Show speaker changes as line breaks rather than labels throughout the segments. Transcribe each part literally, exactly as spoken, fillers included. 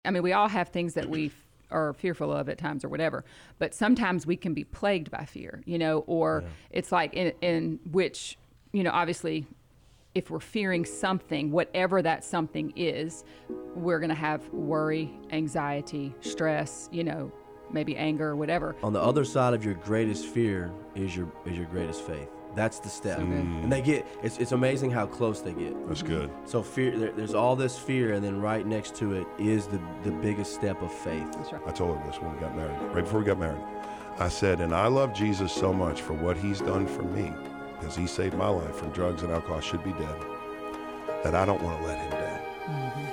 I mean, we all have things that we f- are fearful of at times or whatever, but sometimes we can be plagued by fear, you know, or yeah. it's like in, in which, you know, obviously if we're fearing something, whatever that something is, we're going to have worry, anxiety, stress, you know, maybe anger or whatever.
On the other side of your greatest fear is your is your greatest faith. That's the step. So mm. And they get, it's it's amazing how close they get.
That's good.
So fear, there, there's all this fear, and then right next to it is the, the biggest step of faith.
That's right.
I told her this when we got married, right before we got married. I said, and I love Jesus so much for what he's done for me, because he saved my life from drugs and alcohol, I should be dead, that I don't want to let him down. Mm-hmm.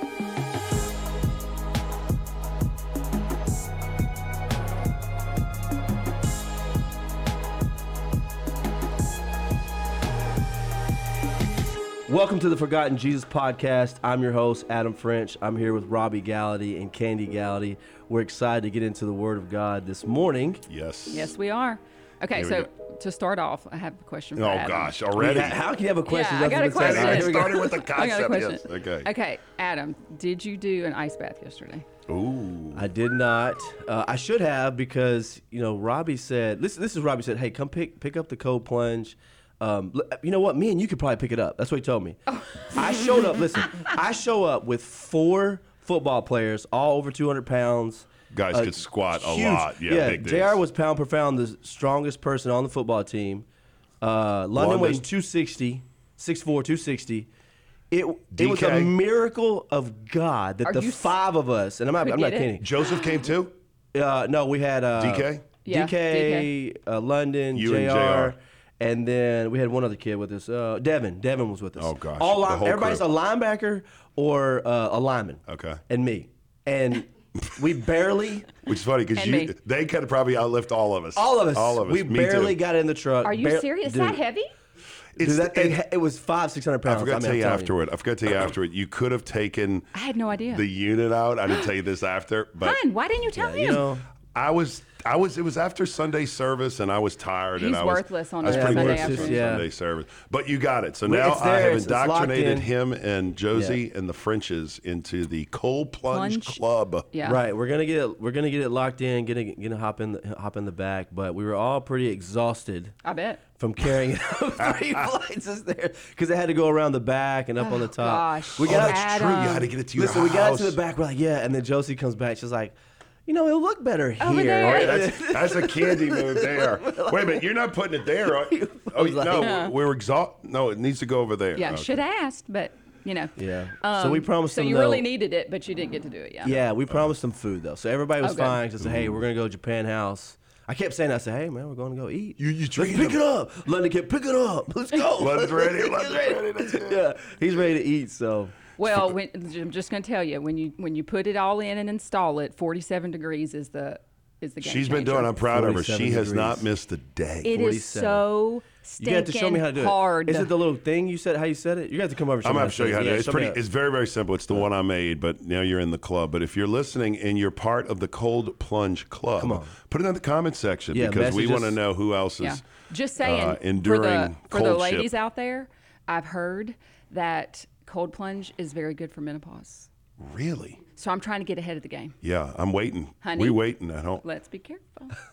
Welcome to the Forgotten Jesus podcast. I'm your host, Adam French. I'm here with Robbie Gallaty and Candy Gallaty. We're excited to get into the Word of God this morning.
Yes.
Yes, we are. Okay, so to start off, I have a question for
Oh,
Adam.
gosh, already?
How can you have a question?
Yeah, I got a question.
I started with the concept,
I got a question.
yes. Okay.
Okay, Adam, did you do an ice bath yesterday?
Ooh.
I did not. Uh, I should have because, you know, Robbie said, this, this is Robbie said, hey, come pick pick up the cold plunge. Um, you know what? Me and you could probably pick it up. That's what he told me. Oh. I showed up. Listen, I show up with four football players, all over two hundred pounds.
Guys uh, could squat
huge.
a lot. Yeah,
yeah
big
J R was pound per pound the strongest person on the football team. Uh, London, London weighs two sixty, six four, two sixty. It, it was a miracle of God that
Are
the five of us, and I'm not, I'm not kidding.
Joseph came too?
Uh, no, we had uh,
D K?
Yeah,
D K,
D K.
Uh, London,
you
J R.
And J R.
And then we had one other kid with us. Uh, Devin. Devin was with us.
Oh, gosh.
All line,
whole
everybody's
crew.
a linebacker or uh, a lineman.
Okay.
And me. And we barely.
Which is funny because you they could probably outlift all of us.
All of us.
All of us.
We
Me
barely
too.
got in the truck.
Are you
Bar-
serious? Is
dude,
that heavy?
It's,
dude, that thing,
it,
it was five, six hundred pounds.
I forgot
I
to
mean,
tell you
I'm
afterward. I forgot to tell you afterward. You could have taken
I had no idea.
the unit out. I didn't tell you this after. But
Hun, why didn't you tell
yeah,
him?
You know,
I was, I was. It was after Sunday service, and I was tired.
He's
and I was,
worthless on
I was
a
pretty
Sunday
worthless
afternoon.
on
Yeah.
Sunday service. But you got it. So
Well,
now
it's
I
there.
have
It's- it's locked
indoctrinated
in.
him and Josie
Yeah.
and the Frenches into the cold plunge,
Plunge.
club.
Yeah.
right. We're gonna get it. We're gonna get it locked in. Gonna gonna hop in the, hop in the back. But we were all pretty exhausted
I bet.
from carrying it up three flights of stairs because they had to go around the back and up
Oh,
on the top.
gosh.
We
Oh,
got
that's
Adam.
true. You had to get it to your
Listen,
house.
we got to the back. We're like, yeah, and then Josie comes back. She's like, you know, it'll look better
Over
here.
there.
Oh, yeah, that's, that's a candy move there. Wait a minute, you're not putting it there. Are you? Oh,
was like-
no,
Yeah.
we're exhausted. No, it needs to go over there.
Yeah,
Okay.
should have asked, but, you know.
Yeah.
Um,
so we promised
So
them
you
though-
really needed it, but you didn't get to do it, yeah.
Yeah, we promised them food though, so everybody was
Oh, good.
fine. Just said, hey, we're gonna go to Japan House. I kept saying, I said, hey man, we're gonna go eat.
You- you
Let's
treated
pick
them.
it up. London kept pick it up. Let's go.
London's ready.
He's
London's ready. Let's go.
Yeah, he's ready to eat. So
Well, when, I'm just going to tell you, when you when you put it all in and install it, forty-seven degrees is the is the game
She's been
changer.
doing. I'm proud of her. She
forty-seven
has not
degrees.
missed a day.
It is
forty-seven.
so
you
stinking
got to show me how to do it.
hard.
Is it the little thing you said? How you said it? You got to come over. And show
I'm
me
gonna have to show you how to do
Yeah,
it. It's
show me
pretty.
how-
It's very, very simple. It's the one I made, but now you're in the club. But if you're listening and you're part of the Cold Plunge Club,
Come on.
put it in the comment section
Yeah,
because we
message
want to
us.
know who else is.
yeah. Just saying,
uh,
for
enduring
the, for the
cold
ladies
ship.
out there, I've heard that cold plunge is very good for menopause.
Really?
So I'm trying to get ahead of the game.
Yeah, I'm waiting.
Honey.
We waiting at home.
Let's be careful.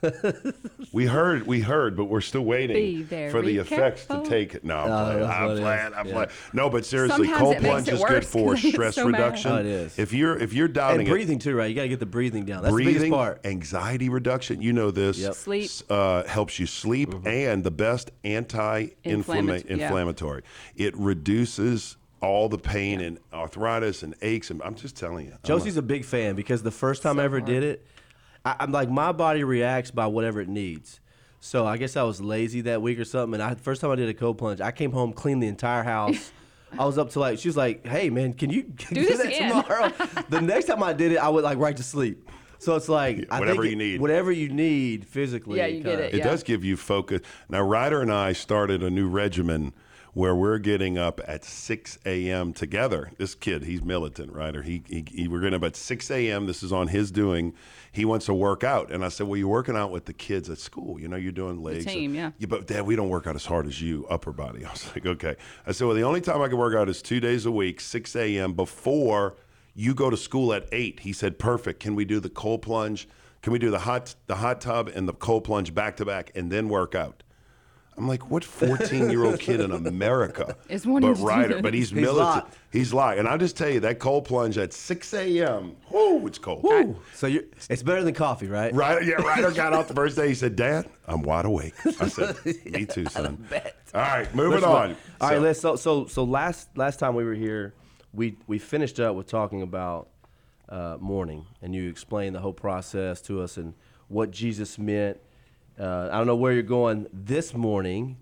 We heard, we heard, but we're still waiting
Be very
for the effects
careful.
to take it. No, I'm
Oh,
playing.
that's
I'm
what it
playing.
is.
I'm
Yeah.
playing. No, but seriously,
Sometimes
cold
it makes
plunge
it
is good
worse
for
'cause I get
stress
so mad.
reduction.
Oh, it is.
If you're if you're doubting
and
it,
breathing too, right? You got to get the breathing down. That's the biggest
breathing,
part.
anxiety reduction. You know this.
Yep.
Sleep.
S- Uh, helps you sleep, and the best anti-inflammatory.
Inflammat- yeah.
inflammatory. It reduces all the pain and arthritis and aches. And I'm just telling you, I'm
Josie's a big fan because the first time
So
I ever
hard.
did it, I, I'm like, my body reacts by whatever it needs. So I guess I was lazy that week or something. And I, first time I did a cold plunge, I came home, cleaned the entire house. I was up to like, she was like, hey man, can you do,
this
that
again.
tomorrow? The next time I did it, I would like right to sleep. So it's like, I
Whatever
think
you
it-
need.
Whatever you need physically.
Yeah, you get
kinda-
it.
It
Yeah.
does give you focus. Now, Ryder and I started a new regimen where we're getting up at six a.m. together. This kid, he's militant, Ryder. He, he, he we're getting up at six a.m. This is on his doing. He wants to work out. And I said, well, you're working out with the kids at school. You know, you're doing legs.
team, yeah.
yeah. But, Dad, we don't work out as hard as you, upper body. I was like, okay. I said, well, the only time I can work out is two days a week, six a.m. before You go to school at eight. He said, perfect. Can we do the cold plunge? Can we do the hot the hot tub and the cold plunge back to back and then work out? I'm like, what fourteen-year-old kid in America?
Is wanting
but
to do
Ryder,
this.
but he's,
He's
militant.
locked.
He's locked. And I'll just tell you, that cold plunge at six a.m., whoo, it's cold.
Woo. So you it's better than coffee, right?
Ryder, yeah, Ryder got off the first day. He said, Dad, I'm wide awake. I said, me too, son. All right, moving
Let's
on.
look. All right,
So-
let's so so so last last time we were here, we we finished up with talking about uh, mourning, and you explained the whole process to us and what Jesus meant. Uh, I don't know where you're going this morning.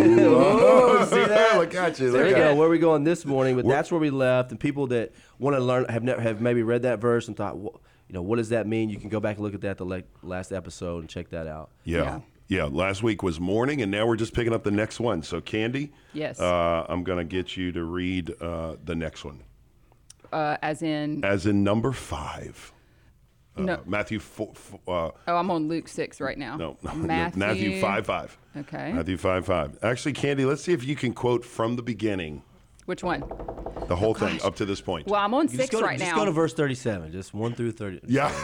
Oh, see that? Look at you.
There
Look
you
at
go.
you.
Where are we going this morning? But that's where we left. And people that want to learn have never have maybe read that verse and thought, well, you know, what does that mean? You can go back and look at that the le- last episode and check that out.
Yeah.
Yeah.
Yeah, last week was morning, and now we're just picking up the next one. So, Candy,
Yes.
uh, I'm going to get you to read uh, the next one,
Uh, as in,
as in number five. Uh,
No.
Matthew four, f- uh,
oh, I'm on Luke six right now.
no, no,
Matthew.
Matthew five five.
Okay.
Matthew five five. Actually, Candy, let's see if you can quote from the beginning
Which one?
the whole thing up to this point.
Well, I'm on
You
six
just go to,
right
just
now.
go to verse thirty-seven, just one through thirty.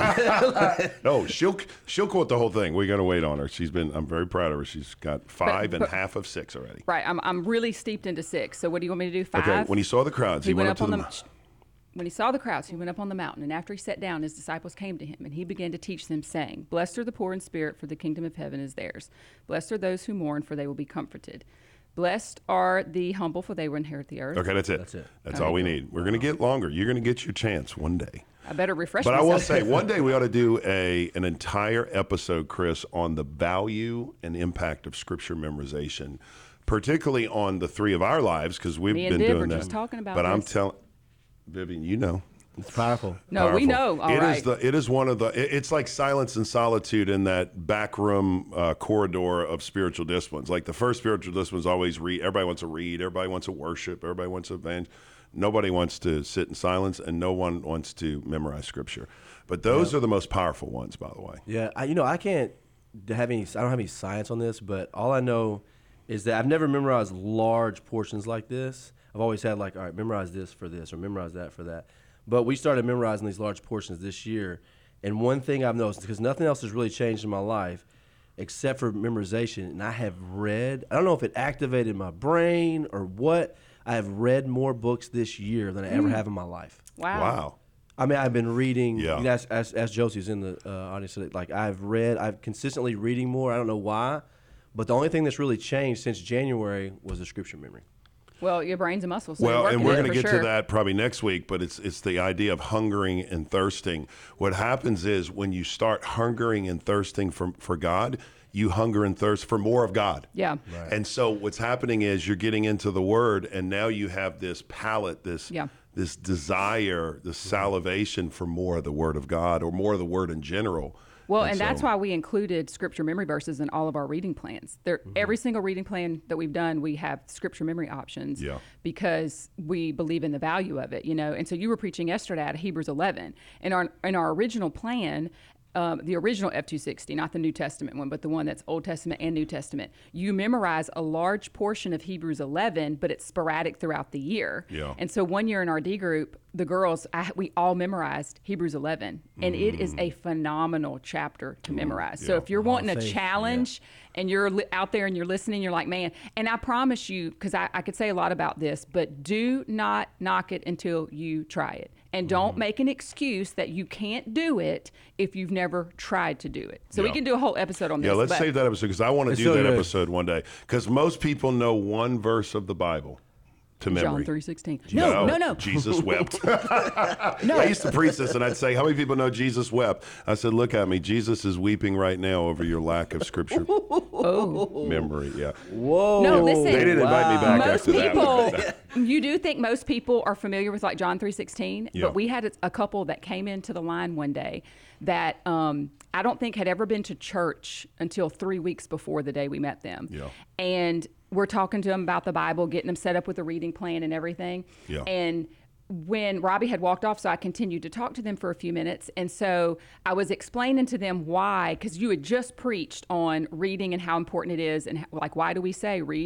Yeah. No, she'll she'll quote the whole thing. We're gonna wait on her. She's been. I'm very proud of her. She's got five and
but-
half of six already.
Right. I'm, I'm really steeped into six. So what do you want me to do? Five?
Okay. When he saw the crowds, he,
he went up
to
on
the.
the,
mou-
when he saw the crowds, he went up on the mountain, and after he sat down, his disciples came to him, and he began to teach them, saying, Blessed are the poor in spirit, for the kingdom of heaven is theirs. Blessed are those who mourn, for they will be comforted. Blessed are the humble, for they will inherit the earth.
Okay, that's it.
That's it.
That's all we need. We're gonna get longer. You're gonna get your chance one day.
I better refresh
But I
myself.
will say, one day we ought to do a an entire episode, Chris, on the value and impact of scripture memorization, particularly on the three of our lives, because we've
Me and
been
Viv
doing
were
that.
just talking about
but I'm
this.
telling, Vivian, you know.
It's powerful.
No, we
powerful.
know. All
It is
right.
the it is one of the it- it's like silence and solitude in that backroom uh, corridor of spiritual disciplines. Like the first spiritual disciplines always read. Everybody wants to read. Everybody wants to worship. Everybody wants to evangelize. Nobody wants to sit in silence, and no one wants to memorize scripture. But those are the most powerful ones, by the way.
Yeah, I, you know, I can't have any. I don't have any science on this, but all I know is that I've never memorized large portions like this. I've always had like, all right, memorize this for this or memorize that for that. But we started memorizing these large portions this year, and one thing I've noticed, because nothing else has really changed in my life except for memorization, and I have read. I don't know if it activated my brain or what. I have read more books this year than I ever have in my life.
Wow.
Wow.
I mean, I've been reading.
Yeah.
You know, as, as, as Josie's in the uh, audience, like I've read, I've consistently reading more. I don't know why, but the only thing that's really changed since January was the scripture memory.
Well, your brain's a muscle, so
Well,
you're
and
working
we're
it
going to
for
get
sure.
to that probably next week, but it's it's the idea of hungering and thirsting. What happens is when you start hungering and thirsting for, for God, you hunger and thirst for more of God.
Yeah.
And so what's happening is you're getting into the Word, and now you have this palate, this
Yeah.
this desire, this salivation for more of the Word of God or more of the Word in general.
Well, and, that's
so-
why we included scripture memory verses in all of our reading plans. There,
Mm-hmm.
every single reading plan that we've done, we have scripture memory options
Yeah.
because we believe in the value of it, you know. And so you were preaching yesterday out of Hebrews eleven. In our in our original plan, um, the original F two sixty, not the New Testament one, but the one that's Old Testament and New Testament, you memorize a large portion of Hebrews eleven, but it's sporadic throughout the year.
Yeah.
And so one year in our D group, the girls, I, we all memorized Hebrews eleven, and it is a phenomenal chapter to memorize. So
yeah.
if you're wanting a
faith,
challenge and you're li- out there and you're listening, you're like, man, and I promise you, because I, I could say a lot about this, but do not knock it until you try it. And don't make an excuse that you can't do it if you've never tried to do it. So we
Yeah.
can do a whole episode on this.
Yeah, let's
but-
save that episode because I want to
It's
do
so
that
good.
episode one day. Because most people know one verse of the Bible to memory.
John three sixteen. No, no, no.
Jesus wept.
No.
I used to preach this, and I'd say, "How many people know Jesus wept?" I said, "Look at me. Jesus is weeping right now over your lack of scripture
Oh.
memory." Yeah.
Whoa!
No, listen.
They didn't invite me back
Most
after
people,
that.
you do think most people are familiar with like John three sixteen,
Yeah.
but we had a, a couple that came into the line one day that um, I don't think had ever been to church until three weeks before the day we met them.
Yeah.
And we're talking to them about the Bible, getting them set up with a reading plan and everything.
Yeah.
And when Robbie had walked off, so I continued to talk to them for a few minutes. And so I was explaining to them why, because you had just preached on reading and how important it is. And how, like, why do we say read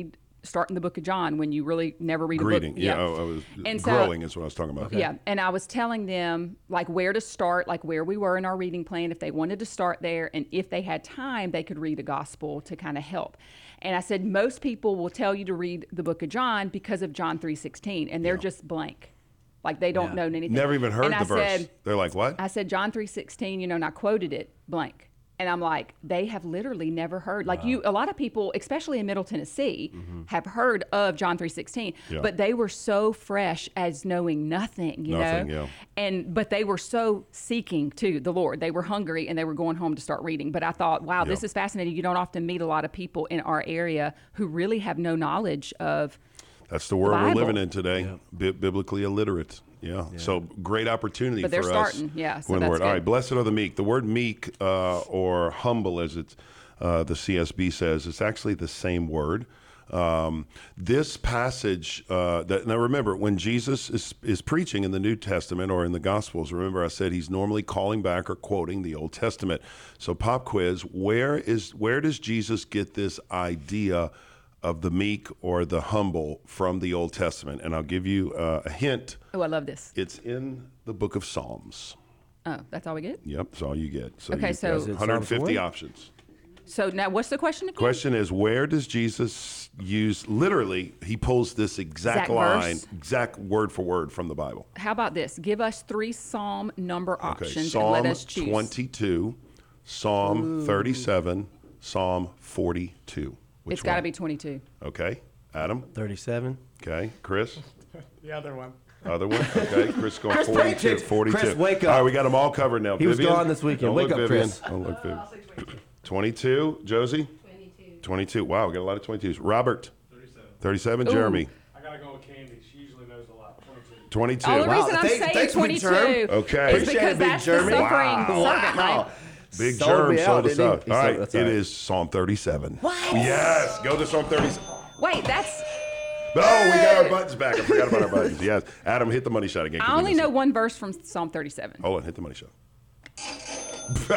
start in the book of John when you really never read
Greeting.
a book.
Yeah, I, I was
And so-
growing is what I was talking about.
Yeah, and I was telling them like where to start, like where we were in our reading plan, if they wanted to start there, and if they had time, they could read a gospel to kind of help. And I said most people will tell you to read the book of John because of John three sixteen, and they're just blank, like they don't
Yeah.
know anything.
Never even heard
and
the
I
verse.
Said,
They're like, what?
I said John three sixteen, you know, and I quoted it blank. And I'm like, they have literally never heard. Like wow. you, a lot of people, especially in Middle Tennessee, mm-hmm. have heard of John three sixteen,
yeah.
but they were so fresh as knowing nothing, you
nothing,
know.
Yeah.
And but they were so seeking to the Lord. They were hungry and they were going home to start reading. But I thought, wow,
yeah.
this is fascinating. You don't often meet a lot of people in our area who really have no knowledge of.
That's the world
Bible.
we're living in today.
Yeah.
Bi- biblically illiterate. Yeah. yeah. So great opportunity
but they're
for
starting.
us.
Yeah. So
When
that's
word.
good.
All right. Blessed are the meek. The word meek uh, or humble, as it's uh, the C S B says, it's actually the same word. Um, this passage, uh, that, now remember, when Jesus is, is preaching in the New Testament or in the Gospels, remember I said he's normally calling back or quoting the Old Testament. So pop quiz, where is where does Jesus get this idea of the meek or the humble from the Old Testament? And I'll give you uh, a hint.
Oh, I love this.
It's in the book of Psalms.
Oh, that's all we get?
Yep, that's all you get. So
Okay,
you
so-
got
Is it
one hundred fifty
Psalms one?
options.
So now what's the question again?
Question is, where does Jesus use, literally, he pulls this exact,
Exact
line,
verse?
exact word for word from the Bible.
How about this? Give us three Psalm number
Okay,
options
Psalm
and let us choose.
twenty-two, Psalm
Ooh.
thirty-seven, Psalm forty-two. Which
It's got to
one?
be twenty-two.
Okay, Adam?
thirty-seven.
Okay, Chris?
The other one.
Other one? Okay, Chris going
Chris,
forty-two.
Chris,
forty-two.
Chris, wake
All right,
up.
we got them all covered now.
He was
Vivian?
gone this weekend.
Don't
Wake
look,
up,
Vivian.
Chris.
Don't look, Vivian. twenty-two, Josie?
twenty-two.
twenty-two. Wow, we got a lot of twenty-twos. Robert?
thirty-seven.
thirty-seven.
Ooh.
Jeremy?
I gotta go with Candy. She usually knows a lot. twenty-two.
twenty-two.
Oh, the
Wow,
reason I'm
thank-
saying
thanks, Big
twenty-two
Germ.
Okay.
is
Appreciate
because
it, Big
that's the
Germ.
suffering
Wow.
servant, right?
Big
Sold
Germ
me
sold
out,
us
didn't he?
out.
He
All
sold-
right,
that's
it
all right.
is Psalm thirty-seven.
What?
Yes, go to Psalm thirty-seven.
Wait, that's.
Oh, we got our buttons back. I forgot about our buttons. Yes. Adam, hit the money shot again. 'cause
I
we
only
missed
know
it.
one verse from Psalm thirty-seven.
Hold on, hit the money shot.
I wish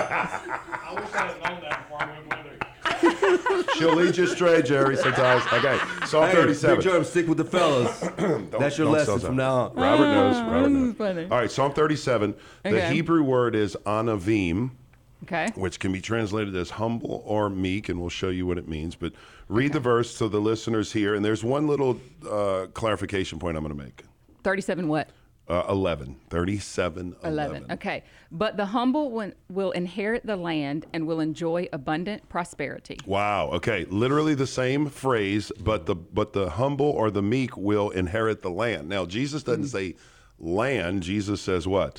I had known that before I went with her.
She'll lead you astray, Jerry, sometimes. Okay, Psalm
Hey,
thirty-seven.
Big Germ, stick with the fellas. That's your
don't
lesson
sell
from
that.
now on.
Robert knows. Robert
this
knows.
is funny.
All right, Psalm thirty-seven. The
Okay.
Hebrew word is anavim,
Okay.
which can be translated as humble or meek, and we'll show you what it means. But read the verse so the listeners hear. And there's one little uh, clarification point I'm going to make.
thirty-seven what?
Uh, eleven. thirty-seven. eleven.
eleven. Okay. But the humble will, will inherit the land and will enjoy abundant prosperity.
Wow. Okay. Literally the same phrase, but the but the humble or the meek will inherit the land. Now Jesus doesn't say land. Jesus says what?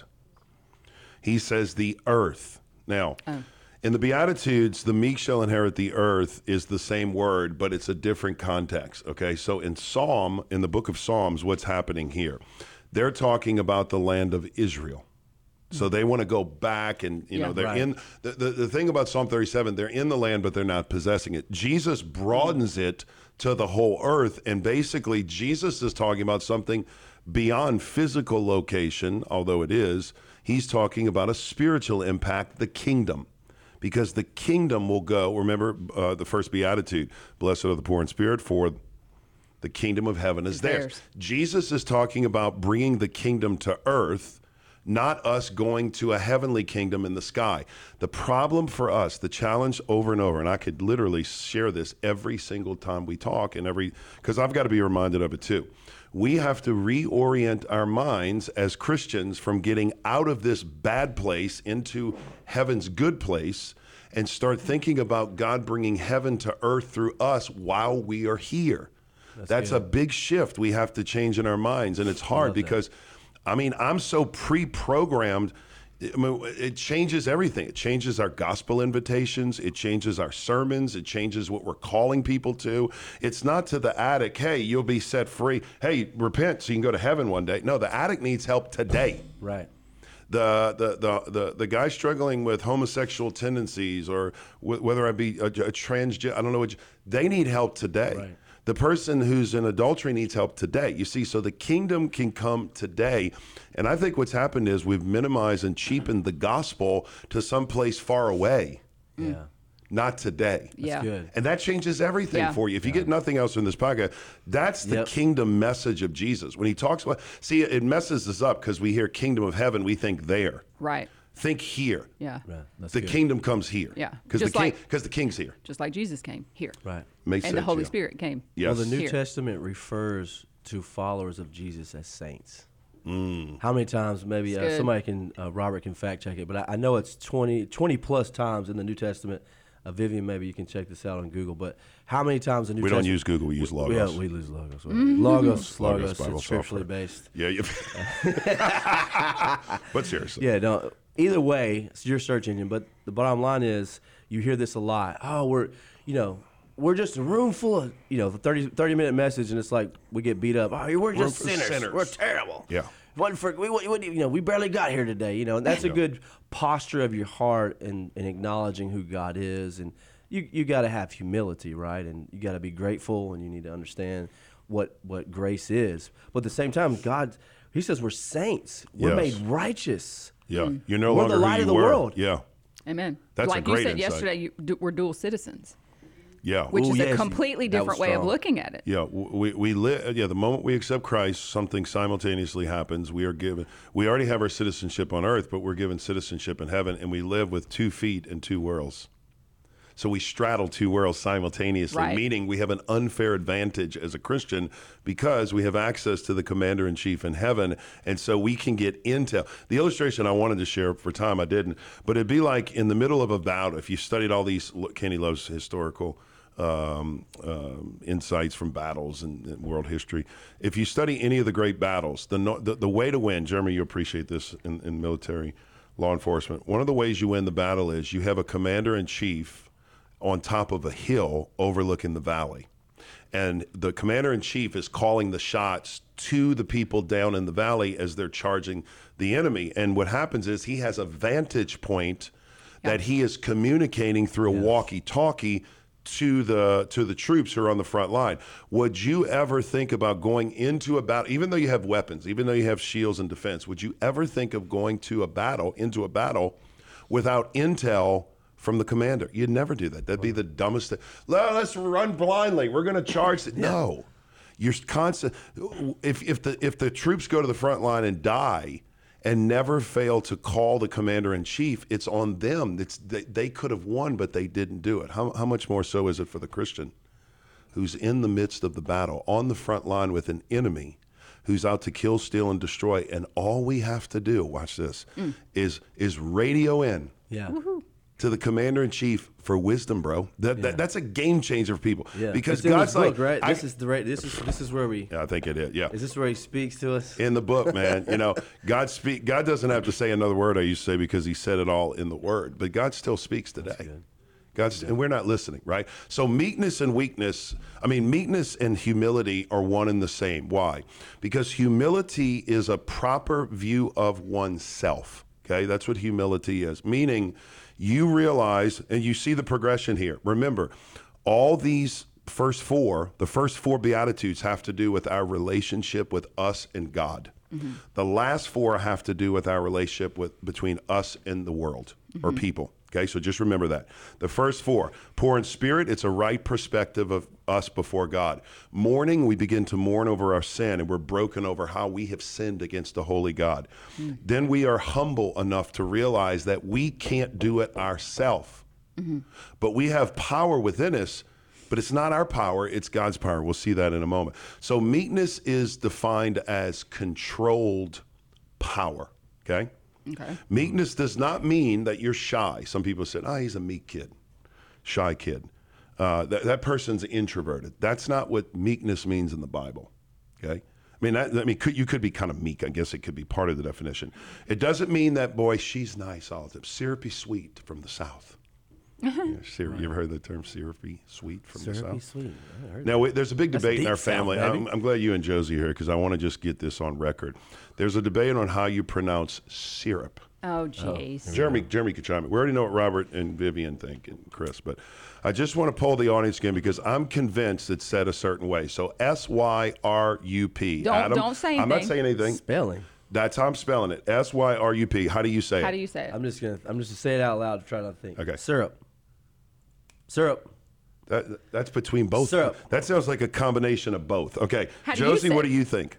He says the earth. Now,
Oh.
in the Beatitudes, the meek shall inherit the earth is the same word, but it's a different context. Okay. So in Psalm, in the book of Psalms, what's happening here? They're talking about the land of Israel. So they want to go back and, you
Yeah.
know, they're
Right.
in the, the, the thing about Psalm thirty-seven, they're in the land, but they're not possessing it. Jesus broadens it to the whole earth. And basically, Jesus is talking about something beyond physical location, although it is. He's talking about a spiritual impact, the kingdom. Because the kingdom will go, remember uh, the first beatitude, blessed are the poor in spirit, for the kingdom of heaven is theirs.
theirs.
Jesus is talking about bringing the kingdom to earth, not us going to a heavenly kingdom in the sky. The problem for us, the challenge over and over, and I could literally share this every single time we talk, and every, because I've got to be reminded of it too. We have to reorient our minds as Christians from getting out of this bad place into heaven's good place and start thinking about God bringing heaven to earth through us while we are here. That's, That's a big shift we have to change in our minds, and it's hard because, I mean, I'm so pre-programmed. I mean, it changes everything. It changes our gospel invitations. It changes our sermons. It changes what we're calling people to. It's not to the addict, hey, you'll be set free. Hey, repent so you can go to heaven one day. No, the addict needs help today.
Right.
The, the the the the guy struggling with homosexual tendencies, or w- whether I be a, a transgender, I don't know what, they need help today.
Right.
The person who's in adultery needs help today. You see, so the kingdom can come today. And I think what's happened is we've minimized and cheapened the gospel to some place far away.
Yeah.
not today.
Yeah.
good.
And that changes everything
Yeah.
for you. If you get nothing else from this podcast, that's the
Yep.
kingdom message of Jesus. When he talks about, see, it messes us up because we hear kingdom of heaven, we think there.
Right.
Think here.
Yeah.
Right. That's
The
good.
kingdom comes here.
Yeah.
Because the
Just
king,
like-
because the king's here.
Just like Jesus came here.
Right.
Makes
And
sense,
the Holy
yeah.
Spirit came.
Yes.
Well, the New
Here.
Testament refers to followers of Jesus as saints.
Mm.
How many times? Maybe
It's
uh,
good.
somebody can, uh, Robert can fact check it, but I, I know it's twenty, twenty plus times in the New Testament. Uh, Vivian, maybe you can check this out on Google. But how many times in the New
We don't
Testament?
use Google, we use Logos.
Yeah, we use Logos.
Mm-hmm.
Logos,
Logos
Logos,
Bible
it's scripturally
software.
based.
Yeah. You, but seriously.
Yeah, no. Either way, it's your search engine. But the bottom line is, you hear this a lot. Oh, we're, you know, we're just a room full of, you know, the thirty, thirty minute message, and it's like we get beat up. Oh, we're just
Room full of
sinners.
sinners.
We're terrible.
Yeah.
Wasn't for, we, we, we- you know, we barely got here today. You know, and that's a good posture of your heart and, and acknowledging who God is. And you you got to have humility, right? And you got to be grateful, and you need to understand what what grace is. But at the same time, God, He says we're saints. We're
Yes.
made righteous.
Yeah. You're no
We're
longer
the light
who
of
you
the
were.
world.
Yeah.
Amen.
That's a
like you
great
said
insight.
yesterday, you, du- we're dual citizens,
Yeah.
which
Ooh,
is
yes,
a completely
that was
different way of
strong.
looking at it.
Yeah, w- we we live. Yeah, the moment we accept Christ, something simultaneously happens. We are given. We already have our citizenship on earth, but we're given citizenship in heaven, and we live with two feet in two worlds. So we straddle two worlds simultaneously,
Right.
meaning we have an unfair advantage as a Christian because we have access to the commander in chief in heaven, and so we can get intel. The illustration I wanted to share for time I didn't, but it'd be like in the middle of a battle. If you studied all these, Kenny loves historical um, um, insights from battles and, and world history. If you study any of the great battles, the no, the, the way to win, Jeremy, you appreciate this in, in military law enforcement. One of the ways you win the battle is you have a commander in chief on top of a hill overlooking the valley. And the commander in chief is calling the shots to the people down in the valley as they're charging the enemy. And what happens is he has a vantage point that he is communicating through a walkie-talkie to the to the troops who are on the front line. Would you ever think about going into a battle, even though you have weapons, even though you have shields and defense, would you ever think of going to a battle, into a battle, without intel from the commander? You'd never do that. That'd be the dumbest thing. "Well, let's run blindly. We're going to charge." It. No, you're constant. If if the if the troops go to the front line and die, and never fail to call the commander in chief, it's on them. It's they, they could have won, but they didn't do it. How how much more so is it for the Christian, who's in the midst of the battle, on the front line with an enemy, who's out to kill, steal, and destroy, and all we have to do, watch this,
Mm.
is is radio in
Yeah.
to the commander in chief for wisdom, bro. That, that that's a game changer for people.
Yeah.
Because
It's in
God's
this book,
like,
right?
I-
This is the right. This is this is where we.
yeah, I think it is. Yeah.
Is this where He speaks to us?
In the book, man, you know, God speak. God doesn't have to say another word, I used to say, because He said it all in the Word. But God still speaks today. God's, and we're not listening, right? So meekness and weakness, I mean, meekness and humility are one and the same. Why? Because humility is a proper view of oneself. Okay, that's what humility is. Meaning, you realize, and you see the progression here. Remember, all these first four, the first four Beatitudes have to do with our relationship with us and God. Mm-hmm. The last four have to do with our relationship with between us and the world or people. Okay, so just remember that. The first four, poor in spirit, it's a right perspective of us before God. Mourning, we begin to mourn over our sin, and we're broken over how we have sinned against a holy God. Mm. Then we are humble enough to realize that we can't do it ourselves. Mm-hmm. But we have power within us, but it's not our power, it's God's power. We'll see that in a moment. So meekness is defined as controlled power, okay?
Okay.
Meekness does not mean that you're shy. Some people say, oh, he's a meek kid, shy kid. Uh, that, that person's introverted. That's not what meekness means in the Bible, okay? I mean, that, I mean, could, you could be kind of meek. I guess it could be part of the definition. It doesn't mean that, boy, she's nice all the time. Syrupy sweet from the South. Yeah, syrup, you ever heard the term syrupy sweet from
Syrupy
the South?
sweet. I heard
Now, we, there's a big
That's
debate in
deep
our
South,
family.
baby.
I'm, I'm glad you and Josie are here because I want to just get this on record. There's a debate on how you pronounce syrup.
Oh, jeez.
Jeremy, Jeremy could chime in. We already know what Robert and Vivian think and Chris, but I just want to poll the audience again because I'm convinced it's said a certain way. So S Y R U P.
Don't-
Adam,
don't say
I'm not
anything.
saying anything.
Spelling.
That's how I'm spelling it. S Y R U P. How do you say
How
it?
do you say it?
I'm just gonna. I'm just gonna say it out loud to try not to think.
Okay.
Syrup. Syrup.
That, that's between both.
Syrup.
That sounds like a combination of both. Okay,
How do you
Josie,
say-
what do you think?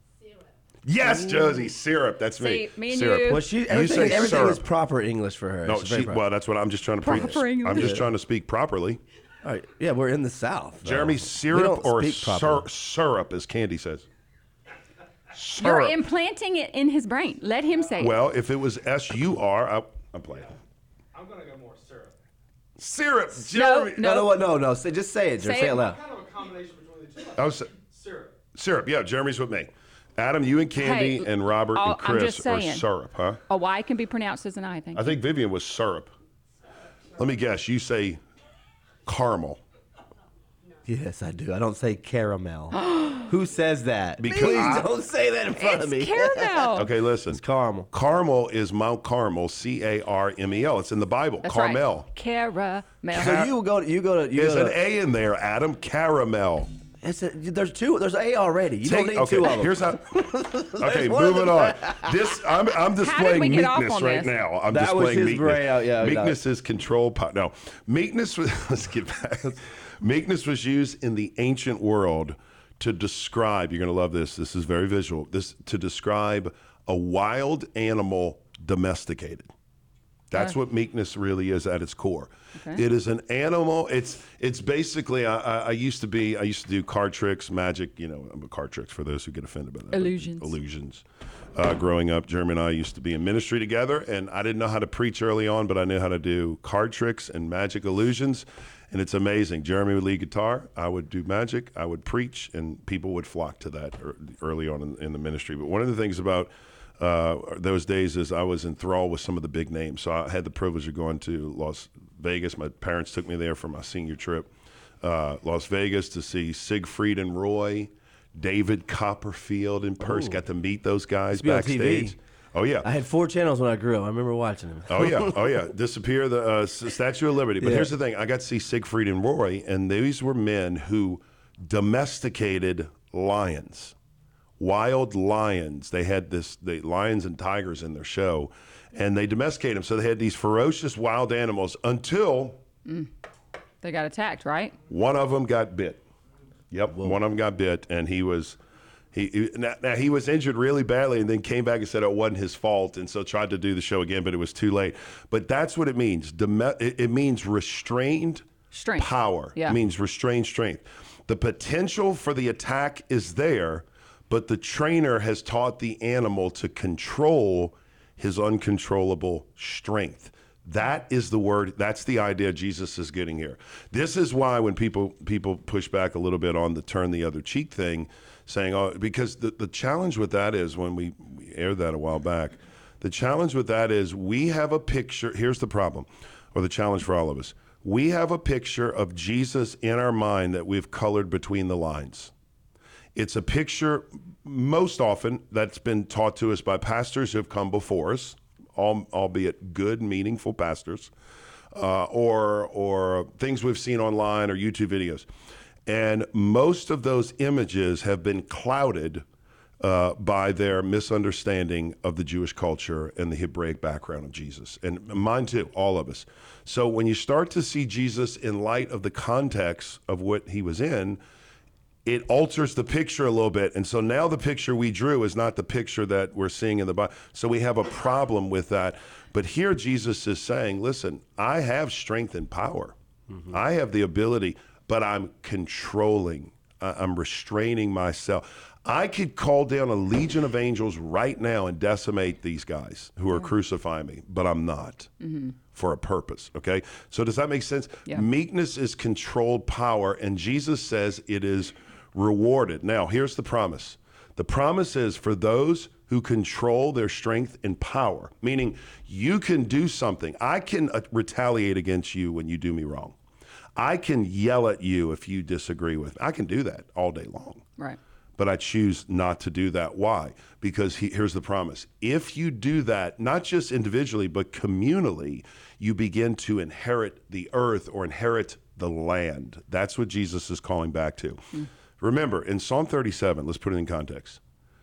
Yes, Josie, syrup. That's me.
See, me and
syrup.
you-
Well, she
You
everything,
say
everything
syrup.
is proper English for her.
No,
She's very
she,
proper.
well, that's what I'm just trying to preach.
Proper English.
I'm just trying to speak properly.
All right. Yeah, we're in the South. though.
Jeremy,
We
syrup
don't
or
speak
syr-
properly.
syrup, as Candy says.
You're
Syrup.
implanting it in his brain. Let him say it.
Well, if it was S U R, I, I'm playing.
I'm gonna go more syrup.
Syrup,
No,
Jeremy.
No, no, what? No, no. Say, just say it. Jeremy.
Say
Say it
it.
loud.
Kind of a combination between the two.
I was,
Syrup.
syrup, yeah, Jeremy's with me. Adam, you and Candy
Hey,
and Robert
I'll-
and
I'm
Chris
just
are
saying.
syrup, huh?
A Y can be pronounced as an I, think.
I think Vivian was syrup. Let me guess, you say caramel.
Yes, I do. I don't say caramel. Who says that?
Because
Please
I-
don't say that in front
It's
of me.
caramel.
Okay, listen.
It's caramel.
Caramel is Mount Carmel, C A R M E L. It's in the Bible.
That's
Carmel.
right. Caramel.
So you go to you go to you
There's
go
an
to,
A in there, Adam. Caramel.
it's a, there's two. There's A already. You don't
Take-
need
okay,
two of them.
here's how. Okay,
one of
moving
them.
on. This I'm I'm displaying
we get off
meekness
on
right
this?
now. I'm
That was
displaying
his
meekness.
brain out, yeah,
meekness is control. Po- no, meekness was. Let's get back. Meekness was used in the ancient world to describe. You're going to love this. This is very visual. This to describe a wild animal domesticated. That's what meekness really is at its core.
Okay.
It is an animal. It's it's basically. I, I, I used to be. I used to do card tricks, magic. You know, I'm a card tricks for those who get offended by that. but
Illusions.
Illusions. Uh, growing up, Jeremy and I used to be in ministry together, and I didn't know how to preach early on, but I knew how to do card tricks and magic illusions, and it's amazing. Jeremy would lead guitar, I would do magic, I would preach, and people would flock to that ear- early on in, in the ministry. But one of the things about uh, those days is I was enthralled with some of the big names. So I had the privilege of going to Las Vegas. My parents took me there for my senior trip. Uh, Las Vegas to see Siegfried and Roy, David Copperfield in person.
Ooh.
Got to meet those guys
be on T V.
backstage. Oh yeah.
I had four channels when I grew up. I remember watching them.
Oh yeah, oh yeah. Disappear the uh, S- Statue of Liberty. But
Yeah.
here's the thing: I got to see Siegfried and Roy, and these were men who domesticated lions, wild lions. They had this the lions and tigers in their show, and they domesticated them. So they had these ferocious wild animals until
They got attacked, right?
one of them got bit. Yep, one of them got bit, and he was. He, he now, now he was injured really badly, and then came back and said it wasn't his fault, and so tried to do the show again, but it was too late. But that's what it means. Dome- it, it means restrained
Strength.
power.
Yeah.
It means restrained strength. The potential for the attack is there, but the trainer has taught the animal to control his uncontrollable strength. That is the word. That's the idea Jesus is getting here. This is why when people people push back a little bit on the turn the other cheek thing, saying, oh, because the, the challenge with that is when we, we aired that a while back, the challenge with that is we have a picture. Here's the problem, or the challenge for all of us. We have a picture of Jesus in our mind that we've colored between the lines. It's a picture most often that's been taught to us by pastors who have come before us, al- albeit good, meaningful pastors, uh, or or things we've seen online or YouTube videos. And most of those images have been clouded uh, by their misunderstanding of the Jewish culture and the Hebraic background of Jesus. And mine too, all of us. So when you start to see Jesus in light of the context of what he was in, it alters the picture a little bit. And so now the picture we drew is not the picture that we're seeing in the Bible. So we have a problem with that. But here Jesus is saying, listen, I have strength and power. Mm-hmm. I have the ability, but I'm controlling. I- I'm restraining myself. I could call down a legion of angels right now and decimate these guys who are crucifying me, but I'm not. Mm-hmm. For a purpose, okay? So does that make sense?
Yeah.
Meekness is controlled power, and Jesus says it is rewarded. Now, here's the promise. The promise is for those who control their strength and power, meaning you can do something. I can uh, retaliate against you when you do me wrong. I can yell at you if you disagree with me. I can do that all day long.
Right.
But I choose not to do that. Why? Because he, here's the promise. If you do that, not just individually, but communally, you begin to inherit the earth or inherit the land. That's what Jesus is calling back to. Mm. Remember, in Psalm thirty-seven, let's put it in context.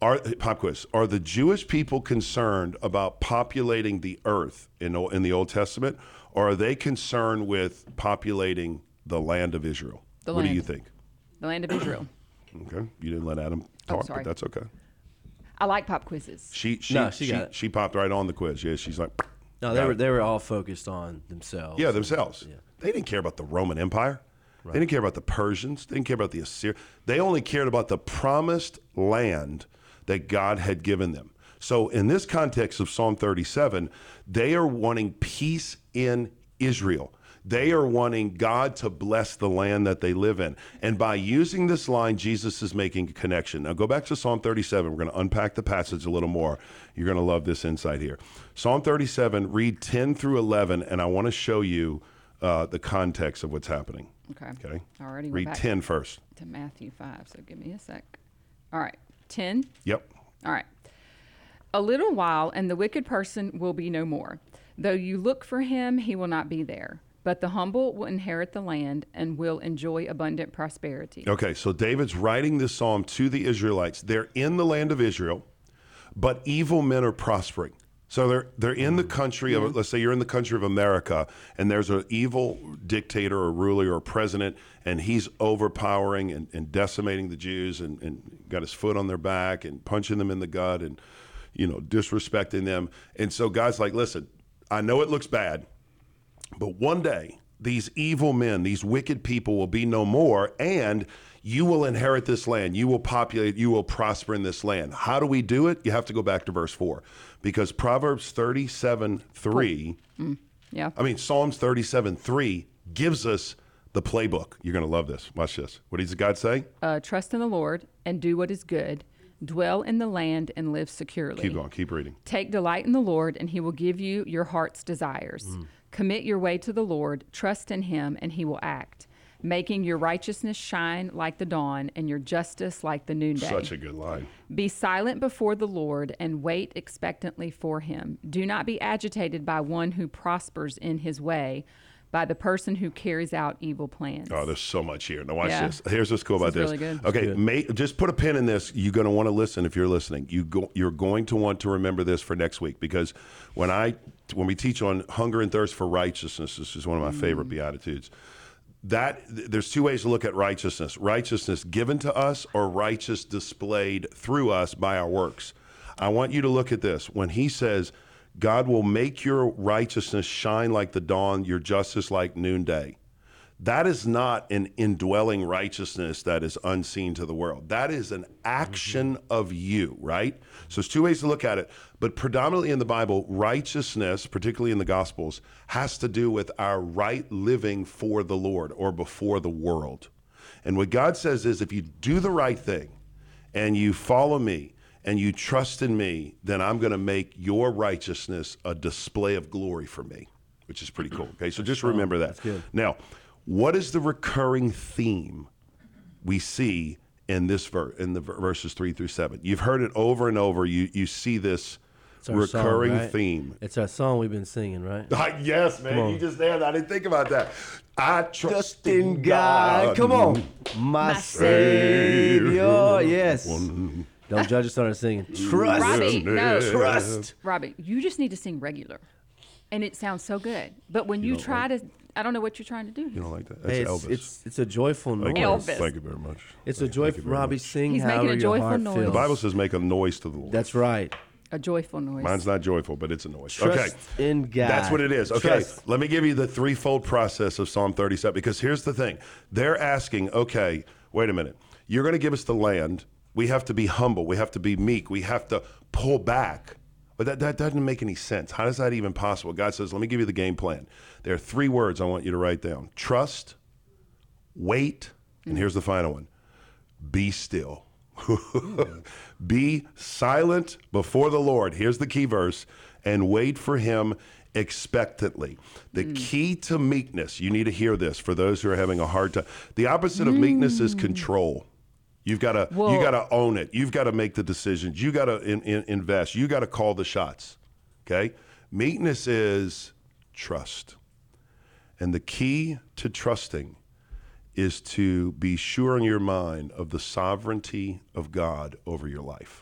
Are pop quiz? Are the Jewish people concerned about populating the earth in in the Old Testament, or are they concerned with populating the land of Israel?
The
what
land.
do you think?
The land of Israel.
Okay, you didn't let Adam
Oh,
talk,
sorry.
but that's okay.
I like pop quizzes.
She she
No, she
she,
got it.
she popped right on the quiz. Yeah, she's like,
No, they
got
were
it.
they were all focused on themselves.
Yeah, themselves.
Yeah.
They didn't care about the Roman Empire. They didn't care about the Persians. They didn't care about the Assyrians. They only cared about the promised land that God had given them. So in this context of Psalm thirty-seven, they are wanting peace in Israel. They are wanting God to bless the land that they live in. And by using this line, Jesus is making a connection. Now go back to Psalm thirty-seven. We're going to unpack the passage a little more. You're going to love this insight here. Psalm thirty-seven, read ten through eleven, and I want to show you uh, the context of what's happening.
Okay.
Okay.
Already went
Read
back
ten first.
to Matthew five, so give me a sec. All right. ten.
Yep.
All right. A little while, and the wicked person will be no more. Though you look for him, he will not be there. But the humble will inherit the land and will enjoy abundant prosperity.
Okay, so David's writing this psalm to the Israelites. They're in the land of Israel, but evil men are prospering. So they're they're in the country of, let's say you're in the country of America, and there's an evil dictator or ruler or president, and he's overpowering and, and decimating the Jews and, and got his foot on their back and punching them in the gut and, you know, disrespecting them. And so God's like, listen, I know it looks bad, but one day these evil men, these wicked people will be no more, and you will inherit this land. You will populate, you will prosper in this land. How do we do it? You have to go back to verse four, because Proverbs thirty-seven three,
Mm, yeah.
I mean, Psalms thirty-seven three gives us the playbook. You're going to love this. Watch this. What does God say?
Uh, trust in the Lord and do what is good. Dwell in the land and live securely.
Keep going. Keep reading.
Take delight in the Lord, and he will give you your heart's desires. Commit your way to the Lord, trust in him, and he will act, making your righteousness shine like the dawn and your justice like the noonday.
Such a good line.
Be silent before the Lord and wait expectantly for him. Do not be agitated by one who prospers in his way, by the person who carries out evil plans.
Oh, there's so much here. Now watch
Yeah.
this. Here's what's cool
This
about
is
this.
really good.
Okay,
good.
May, just put a pin in this. You're going to want to listen if you're listening. You go, you're going to want to remember this for next week, because when I when we teach on hunger and thirst for righteousness, this is one of my favorite beatitudes. That there's two ways to look at righteousness: righteousness given to us, or righteous displayed through us by our works. I want you to look at this. When he says, God will make your righteousness shine like the dawn, your justice like noonday. That is not an indwelling righteousness that is unseen to the world. That is an action of you, right? So there's two ways to look at it. But predominantly in the Bible, righteousness, particularly in the Gospels, has to do with our right living for the Lord or before the world. And what God says is, if you do the right thing and you follow me, and you trust in me, then I'm going to make your righteousness a display of glory for me, which is pretty cool. Okay, so just remember that.
That's good.
Now, what is the recurring theme we see in this verse, in the ver- verses three through seven? You've heard it over and over. You you see this
It's our song,
recurring
right?
theme.
It's our song we've been singing, right?
Ah, yes, man,
on.
you just nailed it. I didn't think about that. I trust
Trust in God. Come on. My,
My
Savior. Yes. Don't judge us on our singing. Trust.
Robbie, no.
Trust.
Robbie, you just need to sing regular. And it sounds so good. But when you, try to, I don't know what you're trying to do.
You don't like that? That's
Hey, it's,
Elvis.
it's it's a joyful noise.
Thank you.
Elvis.
Thank you very much.
It's
Thank-
a
thank you
joyful.
very
Robbie,
much.
sing
He's making
however
a
your
joyful
heart
noise.
The
feels.
Bible says make a noise to the Lord.
That's right.
A joyful noise.
Mine's not joyful, but it's a noise.
Trust
okay.
in God.
That's what it is. Okay.
Trust.
Let me give you the threefold process of Psalm thirty-seven, because here's the thing. They're asking, okay, wait a minute. You're going to give us the land. We have to be humble. We have to be meek. We have to pull back. But that, that doesn't make any sense. How is that even possible? God says, let me give you the game plan. There are three words I want you to write down: trust, wait, and here's the final one: be still. Be silent before the Lord. Here's the key verse: and wait for him expectantly. The mm. key to meekness, you need to hear this for those who are having a hard time. The opposite of mm. meekness is control. You've got to you got to own it. You've got to make the decisions. You got to in, in, invest. You got to call the shots. Okay? Meekness is trust. And the key to trusting is to be sure in your mind of the sovereignty of God over your life.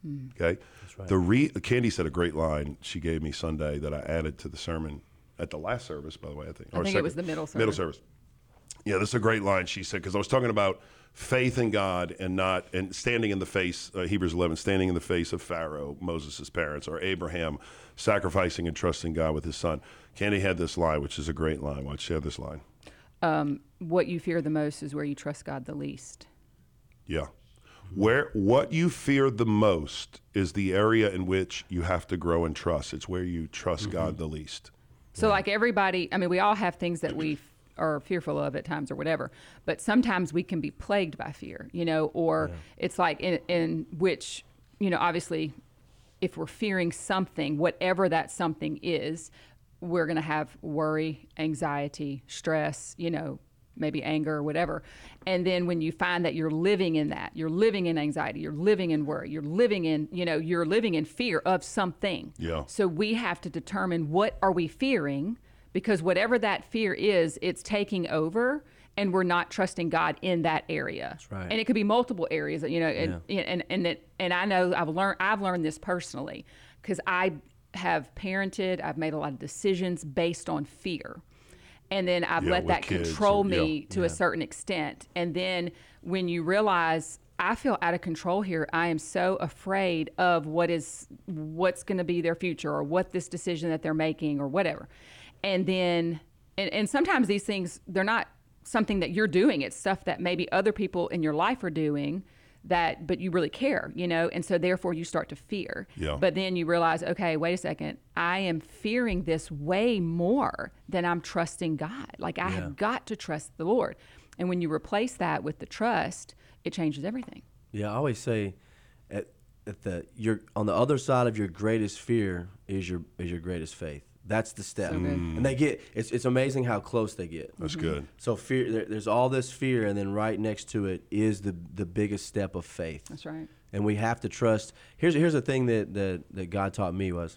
Okay,
right.
the re- Candy said a great line she gave me Sunday that I added to the sermon at the last service. By the way, I think
I
or
think it
second-
was the middle
Middle
service.
service. Yeah, this is a great line she said because I was talking about faith in God and not and standing in the face uh, Hebrews eleven, standing in the face of Pharaoh, Moses' parents, or Abraham sacrificing and trusting God with his son. Candy had this line, which is a great line. Why don't you share this line?
Um, what you fear the most is where you trust God the least.
Yeah. Where what you fear the most is the area in which you have to grow and trust. It's where you trust God the least.
So like everybody, I mean, we all have things that we f- are fearful of at times or whatever, but sometimes we can be plagued by fear, you know, or it's like in, in which, you know, obviously if we're fearing something, whatever that something is, we're going to have worry, anxiety, stress, you know, maybe anger or whatever. And then when you find that you're living in that, you're living in anxiety, you're living in worry, you're living in, you know, you're living in fear of something.
Yeah.
So we have to determine what are we fearing, because whatever that fear is, it's taking over and we're not trusting God in that area.
That's right.
And it could be multiple areas, you know, and and and it, and I know I've learned I've learned this personally because I have parented, I've made a lot of decisions based on fear. And then I've
Yeah,
let
with
that
kids
control
or-
me
yeah.
to
Yeah.
a certain extent. And then when you realize I feel out of control here, I am so afraid of what is what's going to be their future or what this decision that they're making or whatever. And then and, and sometimes these things, they're not something that you're doing. It's stuff that maybe other people in your life are doing that, but you really care, you know? And so therefore you start to fear.
Yeah.
But then you realize, okay, wait a second. I am fearing this way more than I'm trusting God. Like I
Yeah.
have got to trust the Lord. And when you replace that with the trust, it changes everything.
Yeah, I always say, at, at the your on the other side of your greatest fear is your is your greatest faith. That's the step,
So good.
and they get. It's it's amazing how close they get.
That's good.
So fear, there, there's all this fear, and then right next to it is the the biggest step of faith.
That's right.
And we have to trust. Here's here's the thing that that, that God taught me was,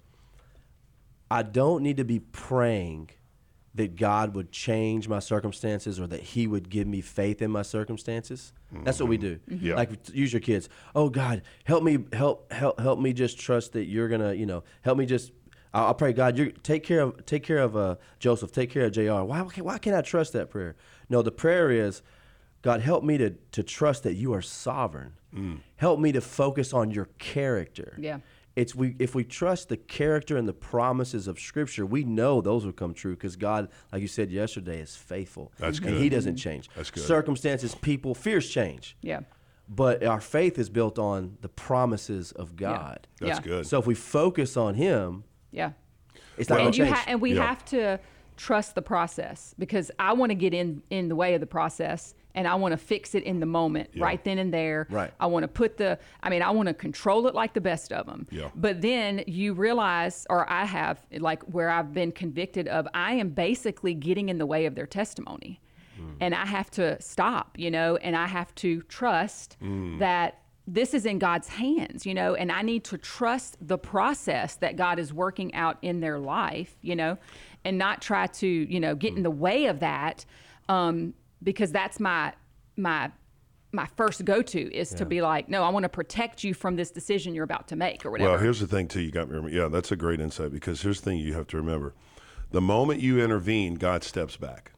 I don't need to be praying that God would change my circumstances or that He would give me faith in my circumstances. That's what we do.
Yeah.
Like use your kids. Oh God, help me, help help help me just trust that you're gonna, you know, help me just. I'll pray, God, you take care of take care of uh, Joseph, take care of J R. Why why can't I trust that prayer? No, the prayer is, God, help me to to trust that you are sovereign. Help me to focus on your character.
Yeah.
It's we if we trust the character and the promises of Scripture, we know those will come true because God, like you said yesterday, is faithful.
That's
and
good.
He doesn't change.
That's good.
Circumstances, people, fears change.
Yeah.
But our faith is built on the promises of God.
That's
Yeah.
good.
So if we focus on Him,
Yeah.
it's not
and
going to
you
change.
ha- and we
Yeah.
have to trust the process because I want to get in in the way of the process and I want to fix it in the moment
Yeah.
right then and there.
Right.
I want to put the I mean I want to control it like the best of them.
Yeah.
But then you realize, or I have, like where I've been convicted of, I am basically getting in the way of their testimony. And I have to stop, you know, and I have to trust that this is in God's hands, you know, and I need to trust the process that God is working out in their life, you know, and not try to, you know, get in the way of that, um, because that's my my my first go-to is to be like, no, I want to protect you from this decision you're about to make or whatever.
Well, here's the thing, too. You got me. Yeah, that's a great insight because here's the thing you have to remember. The moment you intervene, God steps back.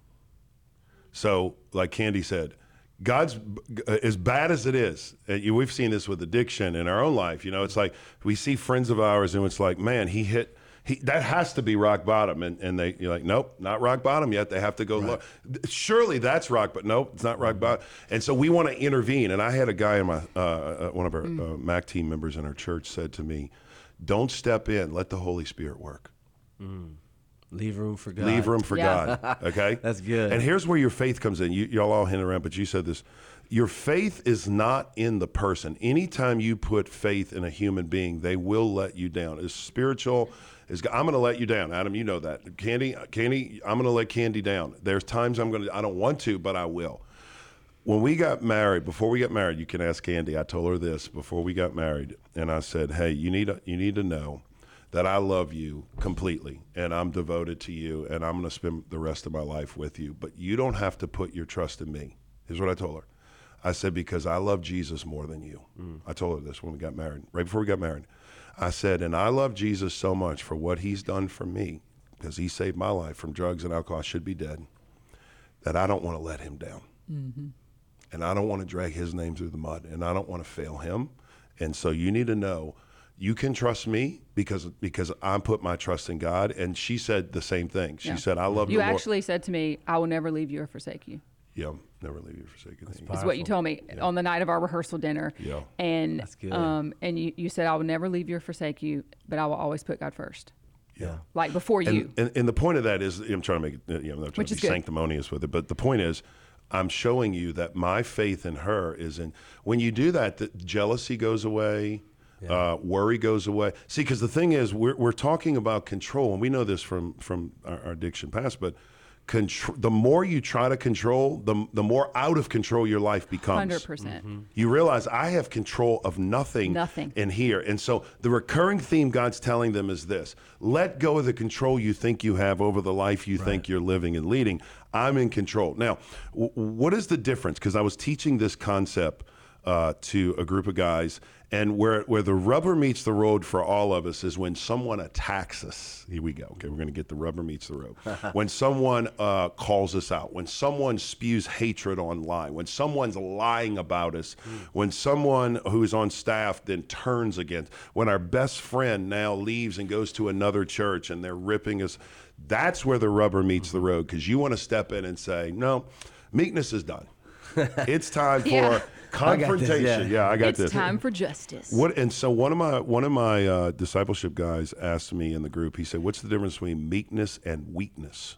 So, like Candy said, God's as bad as it is. uh, you- We've seen this with addiction in our own life. You know, it's like we see friends of ours, and it's like, man, he hit. He, that has to be rock bottom, and, and they you're like, nope, not rock bottom yet. They have to go low. Surely that's rock, but nope, it's not rock bottom. And so we want to intervene. And I had a guy in my uh, uh, one of our uh, Mac team members in our church said to me, "Don't step in. Let the Holy Spirit work.
Leave room for God.
Leave room for
Yeah.
God." Okay,
That's good.
And here's where your faith comes in. You, y'all all hinted around, but you said this. Your faith is not in the person. Anytime you put faith in a human being, they will let you down. It's spiritual. Is I'm going to let you down, Adam. You know that. Candy, Candy. I'm going to let Candy down. There's times I'm going to. I don't want to, but I will. When we got married, before we got married, you can ask Candy. I told her this before we got married, and I said, "Hey, you need to, you need to know that I love you completely, and I'm devoted to you, and I'm going to spend the rest of my life with you. But you don't have to put your trust in me." Here's what I told her. I said, because I love Jesus more than you. Mm. I told her this when we got married, right before we got married. I said, and I love Jesus so much for what he's done for me, because he saved my life from drugs and alcohol. I should be dead, that I don't want to let him down. Mm-hmm. And I don't want to drag his name through the mud, and I don't want to fail him. And so you need to know, you can trust me because because I put my trust in God. And she said the same thing. She
Yeah.
said, I love
You
the Lord.
actually said to me, I will never leave you or forsake you.
Yeah, never leave you forsaken.
Is what you told me
Yeah.
on the night of our rehearsal dinner.
Yeah.
And
That's good.
um and you, you said, I will never leave you or forsake you, but I will always put God first.
Yeah.
Like before you.
And, and, and the point of that is, I'm trying to make it, you know, I'm not trying
Which
to
is
be
good.
sanctimonious with it, but the point is, I'm showing you that my faith in her is in, when you do that, that jealousy goes away, yeah. uh, worry goes away. See, because the thing is, we're, we're talking about control, and we know this from, from our, our addiction past, but Control, the more you try to control, the the more out of control your life becomes.
one hundred percent.
Mm-hmm. You realize I have control of nothing,
Nothing.
in here. And so the recurring theme God's telling them is this: let go of the control you think you have over the life you right. think you're living and leading. I'm in control. Now, w- what is the difference? Because I was teaching this concept uh, to a group of guys, and where where the rubber meets the road for all of us is when someone attacks us. Here we go. Okay, we're going to get the rubber meets the road. When someone uh, calls us out, when someone spews hatred online, when someone's lying about us, mm. when someone who's on staff then turns against, when our best friend now leaves and goes to another church and they're ripping us, that's where the rubber meets the road, because you want to step in and say, no, meekness is done. It's time for
Yeah.
confrontation.
I
yeah. yeah, I got
it's
this.
It's time for justice.
What and so one of my one of my uh, discipleship guys asked me in the group. He said, "What's the difference between meekness and weakness?"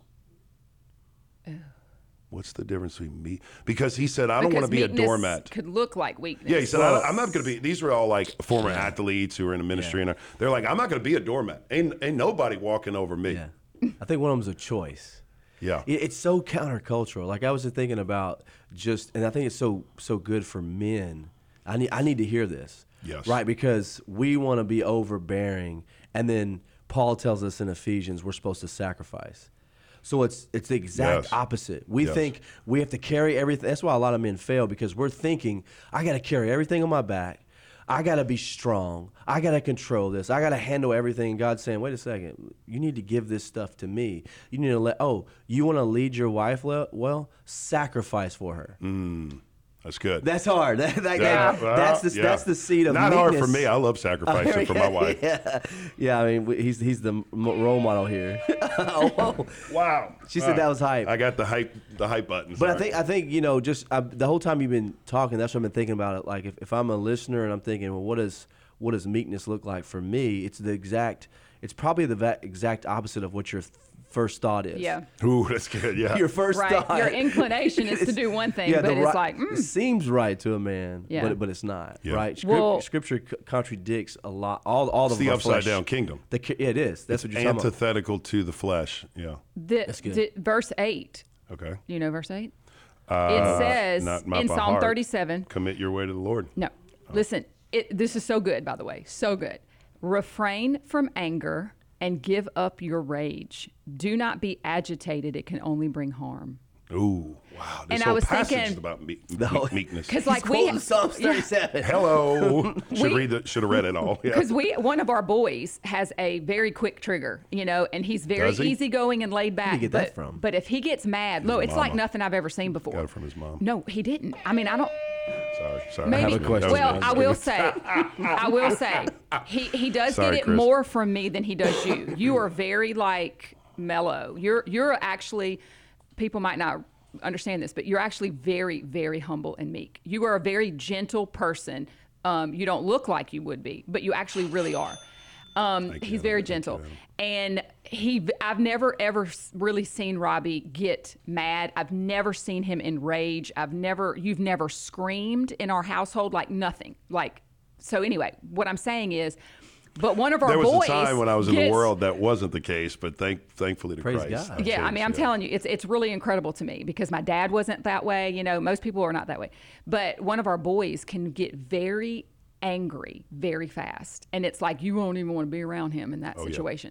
Oh.
What's the difference between me? Because he said, "I don't want to be a
meekness
doormat."
Could look like weakness.
Yeah, he said, I, "I'm not going to be." These were all like former athletes who were in the ministry,
Yeah.
and they're like, "I'm not going to be a doormat. Ain't ain't nobody walking over me."
Yeah. I think one of them's a choice.
Yeah.
It, it's so countercultural. Like I was just thinking about just, and I think it's so so good for men. I need I need to hear this.
Yes.
Right, because we want to be overbearing, and then Paul tells us in Ephesians we're supposed to sacrifice. So it's it's the exact
Yes.
opposite. We
Yes.
think we have to carry everything. That's why a lot of men fail, because we're thinking, I got to carry everything on my back. I got to be strong. I got to control this. I got to handle everything. And God's saying, wait a second. You need to give this stuff to me. You need to let, oh, you want to lead your wife well? Well, sacrifice for her.
Mm, that's good.
That's hard. That, that,
Yeah,
that-
well,
that's the
yeah.
that's the seed of
Not hard for
meekness.
me. I love sacrificing for my wife.
Yeah, yeah. I mean, we- he's he's the m- role model here. Oh, whoa.
Wow.
She said that was hype.
I got the hype the hype button.
But I
sorry.
think I think you know, just uh, the whole time you've been talking, that's what I've been thinking about it. Like if, if I'm a listener and I'm thinking, well, what does what does meekness look like for me? It's the exact. It's probably the va- exact opposite of what your th- first thought is.
Yeah.
Ooh, that's good. Yeah.
Your first
Right.
thought.
Your inclination is to do one thing,
Yeah,
but
the
it's
right-
like, mm.
it seems right to a man,
Yeah.
but but it's not.
Yeah.
Right. Script,
Well-
scripture c- contradicts a lot. All all
It's
of
the
our
upside
flesh.
down kingdom.
The, ki- it is. That's what you're talking about.
Antithetical to the flesh. Yeah.
The,
That's good.
the- verse eight.
Okay.
You know verse eight?
Uh,
it says
not- not
in
by
Psalm
heart.
thirty-seven.
Commit your way to the Lord.
No, listen. It, this is so good, by the way. So good. Refrain from anger and give up your rage. Do not be agitated. It can only bring harm.
Ooh, wow. This
And I
whole
was
passage
thinking-
is about me-
No.
meek- meekness.
Because
He's
like we,
quoting Psalms thirty-seven.
Hello. should
We-
read the, should have read it all. Yeah.
because we one of our boys has a very quick trigger, you know, and he's very
Does he?
easygoing and laid back.
Where'd you get
but,
that from?
But if he gets mad, no, it's like
mama.
nothing I've ever seen before.
Got it from his mom.
No, he didn't. I mean, I don't.
Sorry. Sorry.
Maybe.
have a question.
Well,
That
I
was
will
good.
say, I will say, he he does
Sorry,
get it
Chris.
more from me than he does you. You are very like mellow. You're you're actually, people might not understand this, but you're actually very very humble and meek. You are a very gentle person. Um, you don't look like you would be, but you actually really are. Um,
Thank
he's
you.
very
Thank
gentle,
you.
and he. I've never ever s- really seen Robbie get mad. I've never seen him in rage. I've never. You've never screamed in our household, like nothing. Like so. Anyway, what I'm saying is, but one of our
There was
boys
a time when I was in the
gets-
world that wasn't the case, but thank, thankfully to
Praise
Christ.
God.
it
Yeah, I
changed,
mean, I'm
yeah.
telling you, it's it's really incredible to me because my dad wasn't that way. You know, most people are not that way. But one of our boys can get very angry very fast, and it's like you won't even want to be around him in that
Oh, yeah.
situation.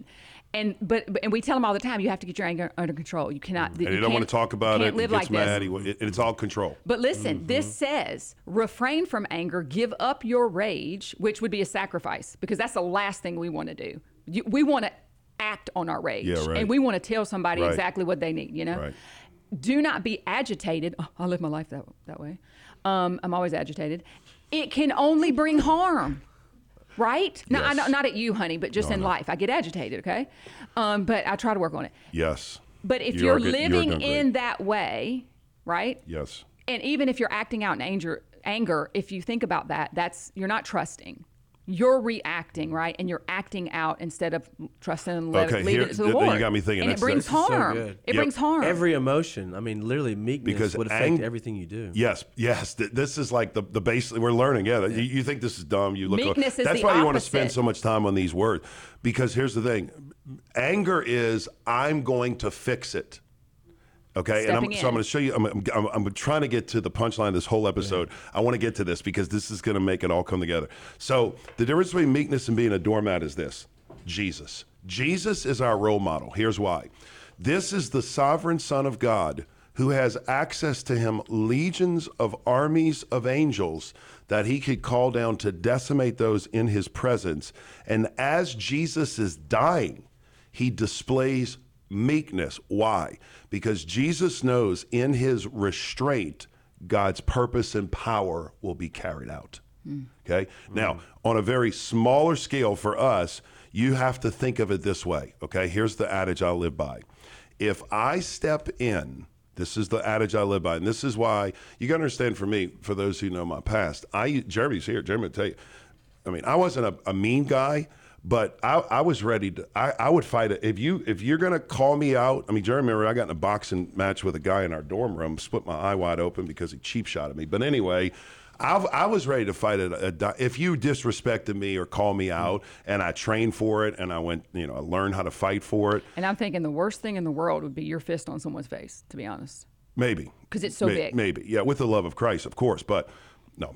And but, but and we tell them all the time, you have to get your anger under control. You cannot.
And he don't want to talk about
you
it.
Can't live
he gets
like
mad.
this.
He, it, it's all control.
But listen,
Mm-hmm.
this says refrain from anger, give up your rage, which would be a sacrifice, because that's the last thing we want to do. You, we want to act on our rage,
Yeah, right.
and we want to tell somebody
Right.
exactly what they need. You know.
Right.
Do not be agitated. Oh, I live my life that that way. Um, I'm always agitated. It can only bring harm. Right? No, I
Yes.
know, not at you, honey, but just
No,
in
no.
life. I get agitated, okay? Um, but I try to work on it.
Yes.
But if
You
you're
are good- you're
living
doing great.
in that way, right?
Yes.
And even if you're acting out in anger, anger, if you think about that, that's you're not trusting. You're reacting, right? And you're acting out instead of trusting and let,
Okay,
leaving
here-
it to the
th-
Lord.
you got me thinking.
And it
That's-
brings
that's
so
harm.
good.
It
Yep.
brings harm.
Every emotion, I mean, literally meekness
Because
would affect
ang-
everything you do.
Yes, yes. Th- This is like the the base we're learning. Yeah, You, you think this is dumb? You look.
Meekness is
That's
the
why you want to spend
opposite.
so much time on these words, because here's the thing: anger is I'm going to fix it. Okay, and I'm,
Stepping
so I'm
in.
going to show you. I'm, I'm, I'm trying to get to the punchline of this whole episode. I want to get to this because this is going to make it all come together. So the difference between meekness and being a doormat is this: Jesus. Jesus is our role model. Here's why. This is the sovereign Son of God who has access to him legions of armies of angels that he could call down to decimate those in his presence. And as Jesus is dying, he displays meekness. Why? Because Jesus knows in his restraint, God's purpose and power will be carried out. Okay? Now, on a very smaller scale for us, you have to think of it this way. Okay? Here's the adage I live by. If I step in, this is the adage I live by, and this is why you got to understand. For me, for those who know my past, I Jeremy's here. Jeremy will tell you. I mean, I wasn't a, a mean guy, but I, I was ready to. I, I would fight it if you if you're gonna call me out. I mean, Jeremy, remember I got in a boxing match with a guy in our dorm room, split my eye wide open because he cheap shot at me. But anyway. I, I was ready to fight it. A, if you disrespected me or called me out, and I trained for it, and I went, you know, I learned how to fight for it.
And I'm thinking the worst thing in the world would be your fist on someone's face, to be honest.
Maybe.
'Cause it's so
May-
big.
Maybe. Yeah, with the love of Christ, of course. But no.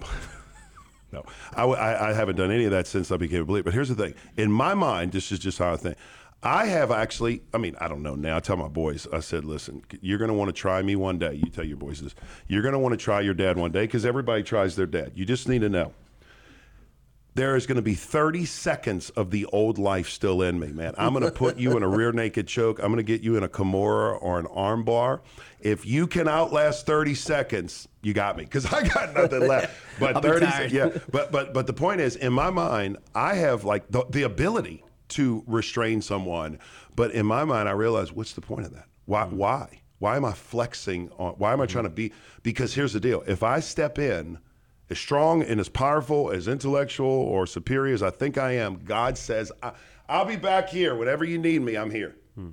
no. I, I, I haven't done any of that since I became a believer. But here's the thing. In my mind, this is just how I think. I have actually, I mean, I don't know now. I tell my boys, I said, listen, you're going to want to try me one day. You tell your boys this. You're going to want to try your dad one day because everybody tries their dad. You just need to know. There is going to be thirty seconds of the old life still in me, man. I'm going to put you in a rear naked choke. I'm going to get you in a Kimura or an arm bar. If you can outlast thirty seconds, you got me, because I got nothing left. But
I'll be
thirty,
tired.
yeah. But but but the point is, in my mind, I have like the, the ability to restrain someone. But in my mind, I realize, what's the point of that? Why?
Mm-hmm.
Why? Why am I flexing on? Why am I trying to be? Because here's the deal: if I step in, as strong and as powerful, as intellectual or superior as I think I am, God says, I, I'll be back here. Whenever you need me, I'm here. Hmm.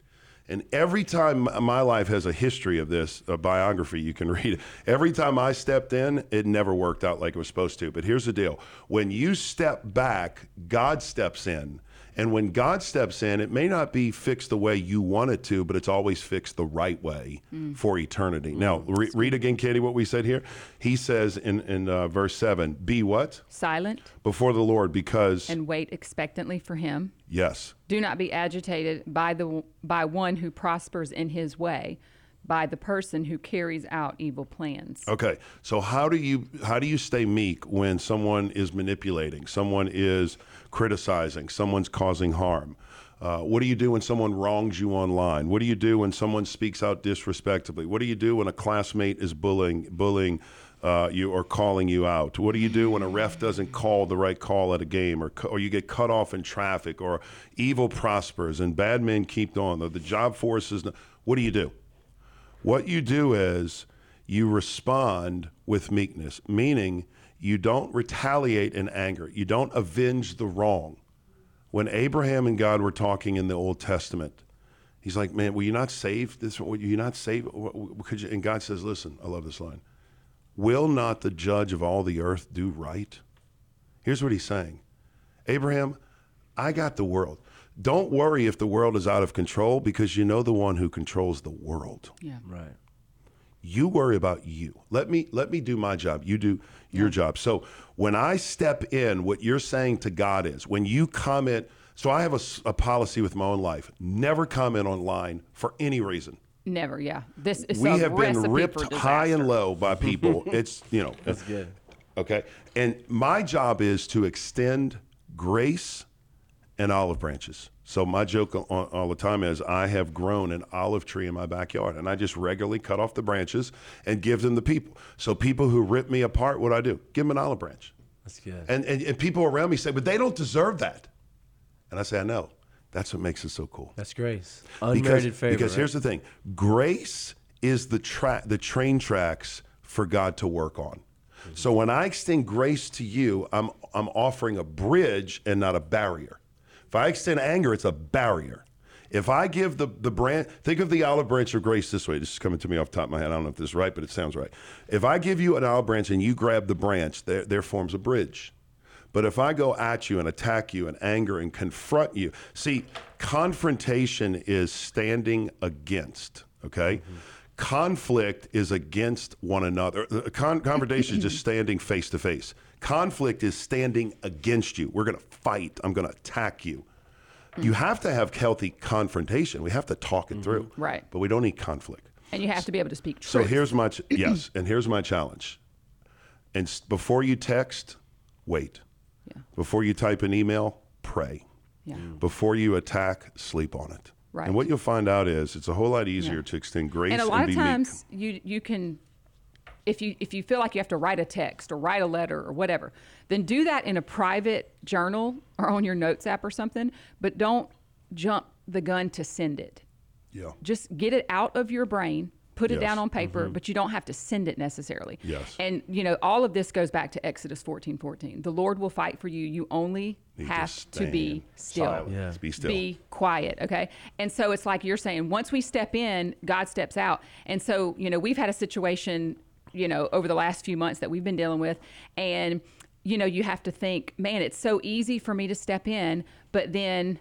And every time my life has a history of this, a biography, you can read it. Every time I stepped in, it never worked out like it was supposed to. But here's the deal. When you step back, God steps in. And when God steps in, it may not be fixed the way you want it to, but it's always fixed the right way mm. for eternity. Mm. Now, re- read again, Katie, what we said here. He says in, in uh, verse seven, be what?
Silent.
Before the Lord, because...
And wait expectantly for him.
Yes.
Do not be agitated by the by one who prospers in his way, by the person who carries out evil plans.
Okay, so how do you how do you stay meek when someone is manipulating, someone is criticizing, someone's causing harm? Uh, what do you do when someone wrongs you online? What do you do when someone speaks out disrespectfully? What do you do when a classmate is bullying bullying uh, you or calling you out? What do you do when a ref doesn't call the right call at a game, or or you get cut off in traffic, or evil prospers and bad men keep on? The, the job force is. What do you do? What you do is you respond with meekness, meaning you don't retaliate in anger. You don't avenge the wrong. When Abraham and God were talking in the Old Testament, he's like, man, will you not save this? Will you not save? Could you? And God says, listen, I love this line. Will not the judge of all the earth do right? Here's what he's saying. Abraham, I got the world. Don't worry if the world is out of control, because you know the one who controls the world.
Yeah.
Right.
You worry about you. Let me let me do my job. You do your yeah. job. So when I step in, what you're saying to God is, when you comment, So I have a, s- a policy with my own life: never comment online for any reason.
Never, yeah. This is
We
a
have been
recipe
ripped
for
high and
disaster.
low by people. It's, you know,
That's good.
okay. And my job is to extend grace and olive branches. So my joke all, all the time is I have grown an olive tree in my backyard, and I just regularly cut off the branches and give them to people. So people who rip me apart, what do I do? Give them an olive branch.
That's good.
And, and, and people around me say, but they don't deserve that. And I say, I know. That's what makes it so cool.
That's grace.
Because,
Unmerited favor.
because
right?
here's the thing. Grace is the track, the train tracks for God to work on. Mm-hmm. So when I extend grace to you, I'm I'm offering a bridge and not a barrier. If I extend anger, it's a barrier. If I give the the branch, think of the olive branch of grace this way. This is coming to me off the top of my head. I don't know if this is right, but it sounds right. If I give you an olive branch and you grab the branch, there there forms a bridge. But if I go at you and attack you in anger and confront you, see, confrontation is standing against, okay? Mm-hmm. Conflict is against one another. Con- confrontation is just standing face to face. Conflict is standing against you. We're going to fight. I'm going to attack you. Mm-hmm. You have to have healthy confrontation. We have to talk it mm-hmm. through.
Right.
But we don't need conflict.
And you have to be able to speak
So
truth.
here's my, ch- yes, and here's my challenge. And s- before you text, wait.
Yeah.
Before you type an email, pray.
Yeah.
Before you attack, sleep on it.
Right.
And what you'll find out is it's a whole lot easier
Yeah.
to extend grace
And
and,
a lot
be
of
meek.
times you you can, if you if you feel like you have to write a text or write a letter or whatever, then do that in a private journal or on your notes app or something. But don't jump the gun to send it.
Yeah.
Just get it out of your brain, put it
Yes.
down on paper, but you don't have to send it necessarily.
Yes.
And you know, all of this goes back to Exodus fourteen fourteen. The Lord will fight for you. You only
Need
have to,
stand
be still.
silent.
Yeah.
Be still.
Be quiet, okay? And so it's like you're saying, once we step in, God steps out. And so, you know, we've had a situation, you know, over the last few months that we've been dealing with, and you know, you have to think, man, it's so easy for me to step in, but then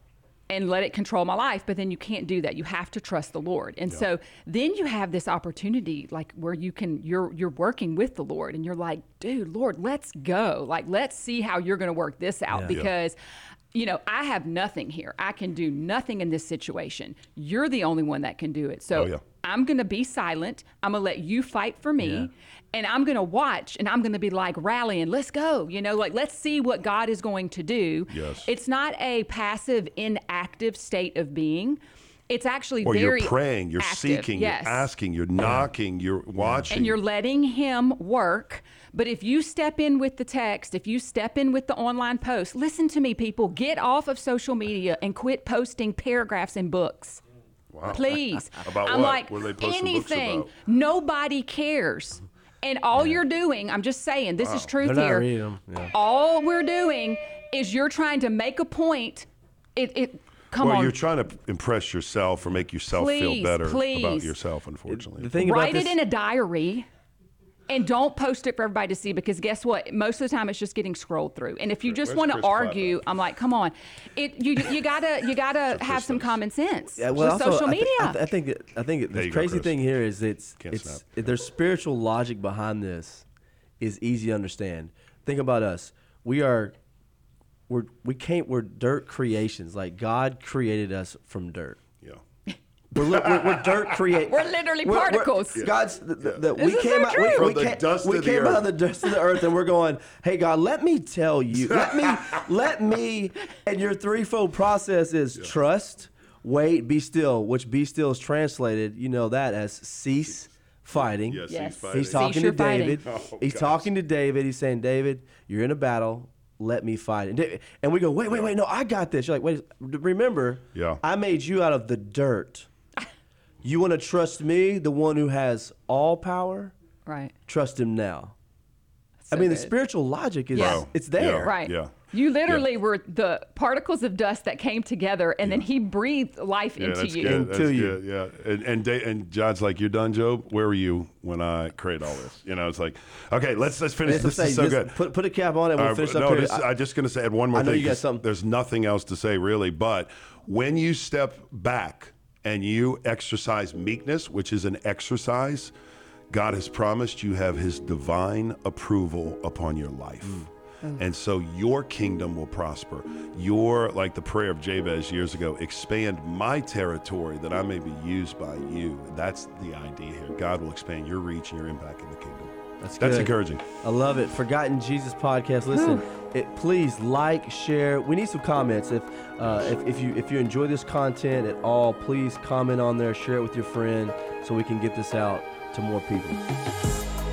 and let it control my life, but then you can't do that. You have to trust the Lord. And
Yeah.
so then you have this opportunity like where you can you're you're working with the Lord and you're like, dude, Lord, let's go. Like, let's see how you're going to work this out
Yeah.
because you know, I have nothing here. I can do nothing in this situation. You're the only one that can do it. So
Oh, yeah.
I'm going to be silent. I'm going to let you fight for me.
Yeah.
And I'm going to watch and I'm going to be like rallying, let's go. You know, like, let's see what God is going to do.
Yes.
It's not a passive, inactive state of being. It's actually
Or
very
you're praying, you're
active.
seeking,
Yes.
you're asking, you're knocking, you're watching.
And you're letting him work. But if you step in with the text, if you step in with the online post, listen to me, people, get off of social media and quit posting paragraphs in books.
Wow.
Please.
About
I'm
what?
like,
What are they posting books
anything.
about?
Nobody cares. And all you're doing, I'm just saying, this is truth
They're not
here.
reading them. Yeah.
All we're doing is you're trying to make a point. It, it come
well,
on.
you're trying to impress yourself or make yourself feel
Please,
better about
please.
yourself, unfortunately.
The thing
Write
about
it
this,
in a diary and don't post it for everybody to see because guess what? Most of the time it's just getting scrolled through. And if you just
Where's
want to
Chris
argue, I'm like, come on. It you you gotta you gotta have some
does.
common sense
Yeah, well,
with
also,
social
I thi-
media.
I, th- I think that, I think that
There
the
you go,
crazy
Chris.
thing here is it's
Can't
it's
snap.
it- there's spiritual logic behind this is easy to understand. Think about us. We are we're we can't we're dirt creations. Like God created us from dirt.
yeah.
We're, li- we're, we're dirt create.
We're literally particles.
God's the, the, the, we
This is
came
so
out.
true.
We,
From
we
the
came,
dust
we
of the
came out
earth.
of the dust of the earth, and we're going. Hey God, let me tell you. Let me let me. And your threefold process is trust, wait, be still. Which be still is translated. You know that as cease fighting.
Yes,
Yes.
he's fighting.
He's talking
Cease
to
your fighting.
David.
Oh,
He's
gosh.
talking to David. He's saying, David, you're in a battle. Let me fight. And, Da- and we go, wait, wait, wait. No, I got this. You're like, wait. Remember,
Yeah.
I made you out of the dirt. You want to trust me, the one who has all power?
Right.
Trust him now.
So
I mean, the
good.
spiritual logic is
Yeah.
it's there.
Yeah.
Right.
Yeah.
You literally were the particles of dust that came together, and then he breathed life
Yeah,
into
that's
you.
good. That's
Into you.
good. Yeah, and and, Da- and John's like, "You're done, Job. Where were you when I created all this?" You know, it's like, okay, let's let's finish.
That's what
This
I'm
is
saying.
so
Just
good.
Put, put a cap on it. We'll
Uh,
finish
no,
up here.
this,
I-
I'm just going to say add one more
I know
thing.
you got
'cause
something.
There's nothing else to say really, but when you step back and you exercise meekness, which is an exercise, God has promised you have His divine approval upon your life. And so your kingdom will prosper. Your, like the prayer of Jabez years ago, expand my territory that I may be used by you. That's the idea here. God will expand your reach and your impact in the kingdom.
That's
That's
good.
encouraging.
I love it. Forgotten Jesus podcast. Listen, it, please like, share. We need some comments. If, uh, if if you if you enjoy this content at all, please comment on there, share it with your friend, so we can get this out to more people.